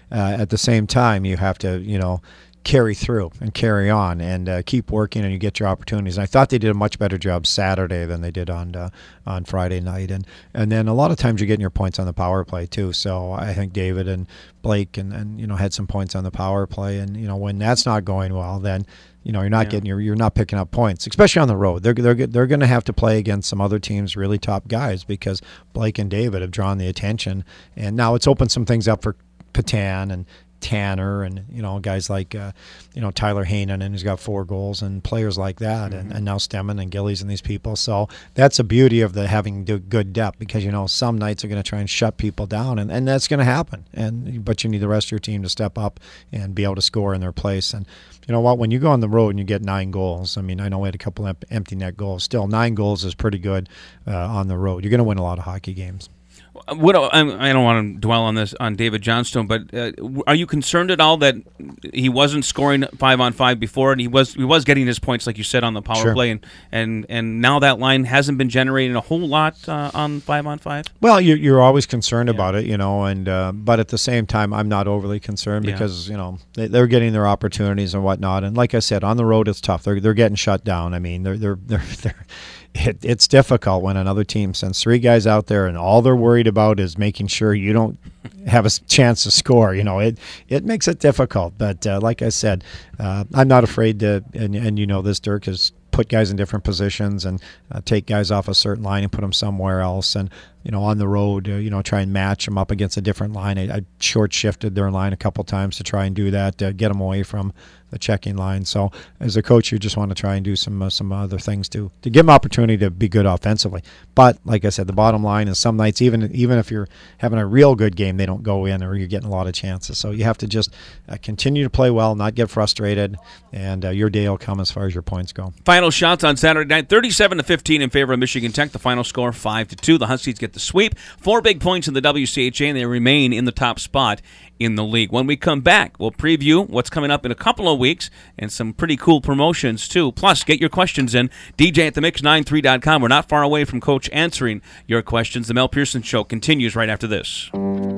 at the same time, you have to, carry through and carry on and keep working, and you get your opportunities. And I thought they did a much better job Saturday than they did on Friday night. And then a lot of times you're getting your points on the power play too. So I think David and Blake and had some points on the power play. And when that's not going well, then you're not getting you're not picking up points, especially on the road. They're going to have to play against some other teams, really top guys, because Blake and David have drawn the attention, and now it's opened some things up for Patan and Tanner and guys like Tyler Hainan, and who's got 4 goals, and players like that, and now Stemmen and Gillies and these people. So that's the beauty of having good depth, because some nights are going to try and shut people down, and that's going to happen. But you need the rest of your team to step up and be able to score in their place. And you know what? When you go on the road and you get 9 goals, I mean, I know we had a couple empty net goals. Still, 9 goals is pretty good on the road. You're going to win a lot of hockey games. I don't want to dwell on this on David Johnstone, but are you concerned at all that he wasn't scoring 5-on-5 before, and he was getting his points, like you said, on the power play, and now that line hasn't been generating a whole lot on 5-on-5? Well, you're always concerned about it, and but at the same time, I'm not overly concerned because they're getting their opportunities and whatnot. And like I said, on the road it's tough. They're getting shut down. I mean, they're it's difficult when another team sends 3 guys out there and all they're worried about is making sure you don't have a chance to score. It makes it difficult. But like I said, I'm not afraid to, and this, Dirk, has put guys in different positions and take guys off a certain line and put them somewhere else. And, on the road, try and match them up against a different line. I short-shifted their line a couple times to try and do that, get them away from the checking line. So as a coach, you just want to try and do some other things to give them opportunity to be good offensively. But like I said, the bottom line is some nights, even if you're having a real good game, they don't go in, or you're getting a lot of chances. So you have to just continue to play well, not get frustrated, and your day will come as far as your points go. Final shots on Saturday night, 37-15 in favor of Michigan Tech. The final score 5-2. The Huskies get the sweep. 4 big points in the WCHA, and they remain in the top spot in the league. When we come back, we'll preview what's coming up in a couple of weeks and some pretty cool promotions too. Plus, get your questions in. DJ@themix93.com. We're not far away from Coach answering your questions. The Mel Pearson Show continues right after this.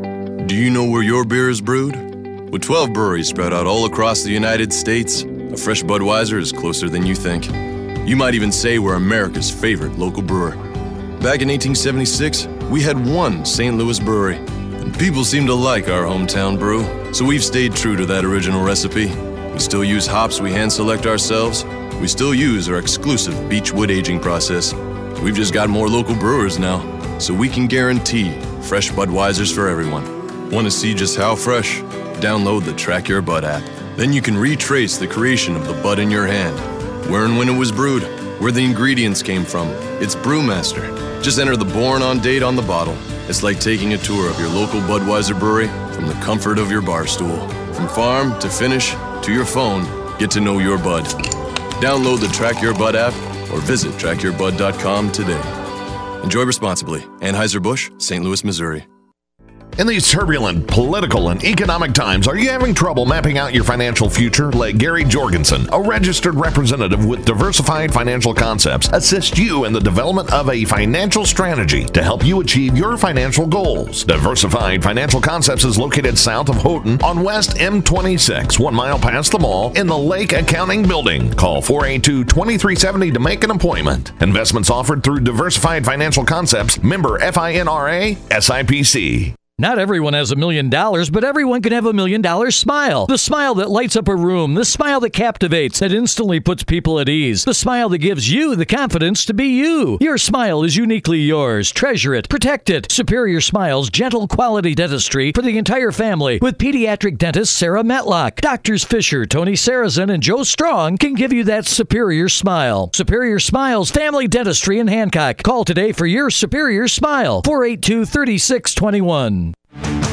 Do you know where your beer is brewed? With 12 breweries spread out all across the United States, a fresh Budweiser is closer than you think. You might even say we're America's favorite local brewer. Back in 1876, we had one St. Louis brewery. And people seem to like our hometown brew, so we've stayed true to that original recipe. We still use hops we hand-select ourselves. We still use our exclusive Beechwood aging process. We've just got more local brewers now, so we can guarantee fresh Budweisers for everyone. Want to see just how fresh? Download the Track Your Bud app. Then you can retrace the creation of the bud in your hand, where and when it was brewed, where the ingredients came from. It's Brewmaster. Just enter the born on date on the bottle. It's like taking a tour of your local Budweiser brewery from the comfort of your bar stool. From farm to finish to your phone, get to know your bud. Download the Track Your Bud app or visit trackyourbud.com today. Enjoy responsibly. Anheuser-Busch, St. Louis, Missouri. In these turbulent political and economic times, are you having trouble mapping out your financial future? Let Gary Jorgensen, a registered representative with Diversified Financial Concepts, assist you in the development of a financial strategy to help you achieve your financial goals. Diversified Financial Concepts is located south of Houghton on West M26, 1 mile past the mall in the Lake Accounting Building. Call 482-2370 to make an appointment. Investments offered through Diversified Financial Concepts, member FINRA, SIPC. Not everyone has $1 million, but everyone can have $1 million smile. The smile that lights up a room. The smile that captivates, that instantly puts people at ease. The smile that gives you the confidence to be you. Your smile is uniquely yours. Treasure it. Protect it. Superior Smiles gentle quality dentistry for the entire family with pediatric dentist Sarah Metlock. Doctors Fisher, Tony Sarazin, and Joe Strong can give you that superior smile. Superior Smiles Family Dentistry in Hancock. Call today for your superior smile. 482-3621.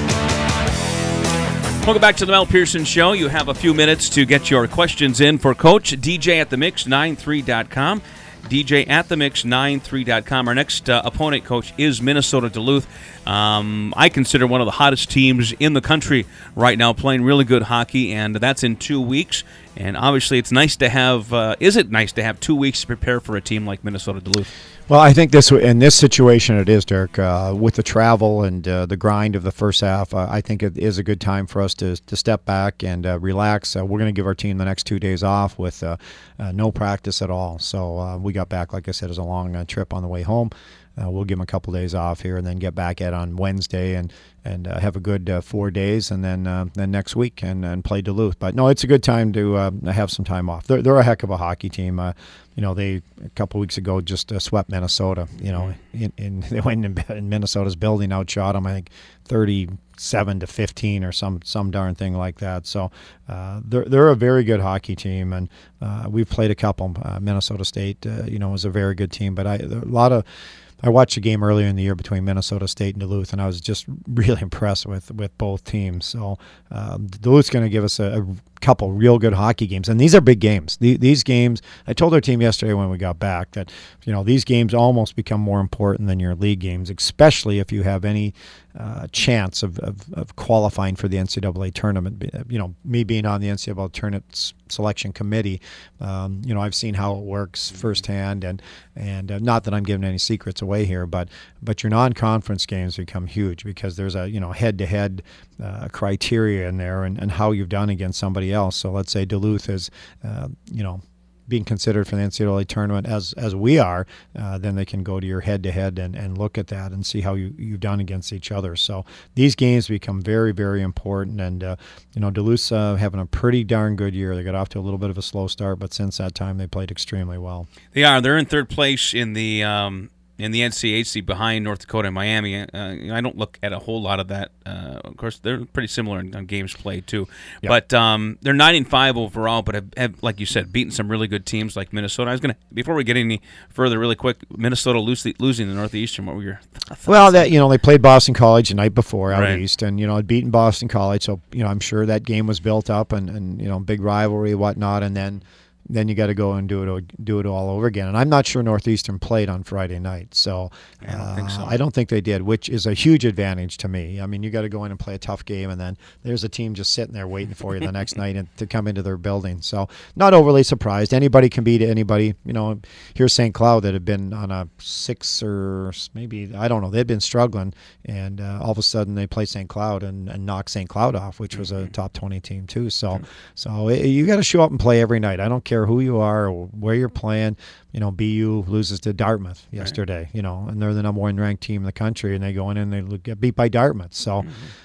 Welcome back to the Mel Pearson Show. You have a few minutes to get your questions in for Coach. DJ@themix93.com. DJ@themix93.com. Our next opponent, Coach, is Minnesota Duluth. I consider one of the hottest teams in the country right now, playing really good hockey, and that's in 2 weeks. And obviously, it's nice to have. Is it nice to have 2 weeks to prepare for a team like Minnesota Duluth? Well, I think in this situation it is, Dirk, with the travel and the grind of the first half. I think it is a good time for us to step back and relax. We're going to give our team the next 2 days off with no practice at all. So we got back, like I said, as a long trip on the way home. We'll give them a couple days off here and then get back at on Wednesday and have a good 4 days, and then next week and play Duluth. But no, it's a good time to have some time off. They're a heck of a hockey team. They a couple weeks ago just swept Minnesota. They went in Minnesota's building, outshot them, I think 37-15 or some darn thing like that. So they're a very good hockey team, and we've played a couple. Minnesota State, is a very good team, but I watched a game earlier in the year between Minnesota State and Duluth, and I was just really impressed with both teams. So Duluth's going to give us a couple real good hockey games, and these are big games. These games, I told our team yesterday when we got back that these games almost become more important than your league games, especially if you have any chance of qualifying for the NCAA tournament. Me being on the NCAA tournament selection committee, I've seen how it works firsthand, and not that I'm giving any secrets away here, but your non-conference games become huge because there's a head-to-head criteria in there and how you've done against somebody else. So let's say Duluth is being considered for the NCAA tournament as we are, then they can go to your head-to-head and look at that and see how you've done against each other. So these games become very, very important, and Duluth's having a pretty darn good year. They got off to a little bit of a slow start, but since that time they played extremely well. They are. They're in third place in the NCHC behind North Dakota and Miami. I don't look at a whole lot of that. Of course, they're pretty similar on games played too. Yep. But they're 9-5 overall, but have, like you said, beaten some really good teams like Minnesota. I was going to, before we get any further, really quick, Minnesota losing the Northeastern. What were your thoughts? Well, they played Boston College the night before out east, and had beaten Boston College. So I'm sure that game was built up, and big rivalry, whatnot, and then you got to go and do it all over again. And I'm not sure Northeastern played on Friday night, so I don't think so. I don't think they did, which is a huge advantage to me. I mean, you got to go in and play a tough game, and then there's a team just sitting there waiting for you the next night and to come into their building. So not overly surprised. Anybody can beat anybody. Here's St. Cloud that had been on a 6 or maybe, I don't know, they'd been struggling, and all of a sudden they play St. Cloud and knock St. Cloud off, which was a top 20 team too. So you got to show up and play every night. I don't care who you are or where you're playing. BU loses to Dartmouth yesterday, and they're the number one ranked team in the country, and they go in and they get beat by Dartmouth. So,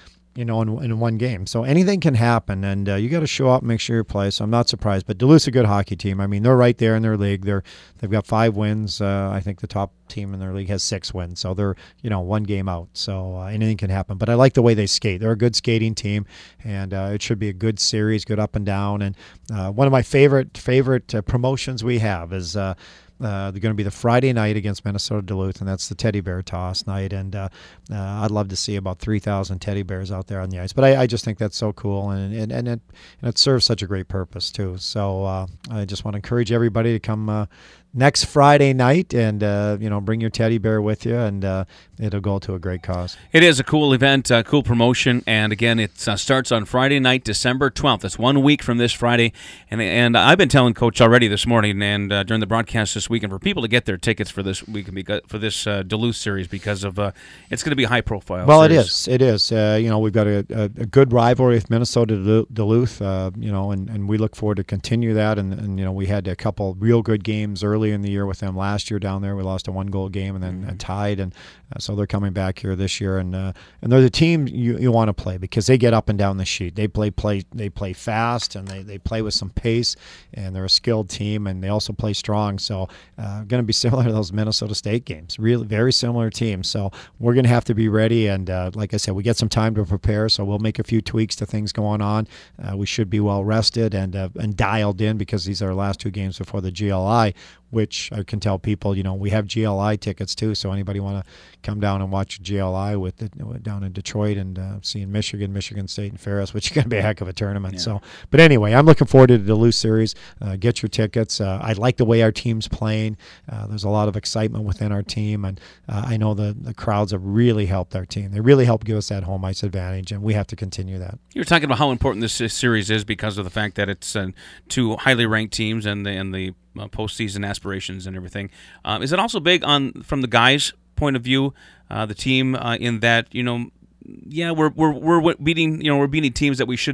in one game. So anything can happen, and you got to show up and make sure you play. So I'm not surprised. But Duluth's a good hockey team. I mean, they're right there in their league. They've got 5 wins. I think the top team in their league has 6 wins. So they're, one game out. So anything can happen. But I like the way they skate. They're a good skating team, and it should be a good series, good up and down. And one of my favorite promotions we have is they're going to be the Friday night against Minnesota Duluth, and that's the teddy bear toss night. And I'd love to see about 3,000 teddy bears out there on the ice. But I just think that's so cool, and it serves such a great purpose too. So I just want to encourage everybody to come next Friday night and bring your teddy bear with you, and it'll go to a great cause. It is a cool event, cool promotion, and again, it starts on Friday night, December 12th. That's 1 week from this Friday, and I've been telling Coach already this morning and during the broadcast this weekend for people to get their tickets for this week for this Duluth series, because of it's going to be a high profile. Well, series. it is. We've got a good rivalry with Minnesota Duluth, and we look forward to continue that. And we had a couple real good games early in the year with them last year down there. We lost a 1-goal game and then tied, and so they're coming back here this year, and they're the team you want to play because they get up and down the sheet. They play fast, and they play with some pace, and they're a skilled team, and they also play strong. So going to be similar to those Minnesota State games, really very similar teams. So we're going to have to be ready, and like I said, we get some time to prepare, so we'll make a few tweaks to things going on. We should be well rested and dialed in, because these are our last 2 games before the GLI, which I can tell people, we have GLI tickets too, so anybody want to come down and watch GLI down in Detroit and seeing Michigan State, and Ferris, which is going to be a heck of a tournament. Yeah. So, but anyway, I'm looking forward to the Duluth series. Get your tickets. I like the way our team's playing. There's a lot of excitement within our team, and I know the crowds have really helped our team. They really helped give us that home ice advantage, and we have to continue that. You're talking about how important this series is because of the fact that it's 2 highly ranked teams, and the postseason aspirations and everything. Is it also big from the guys' point of view, the team in that we're beating teams that we should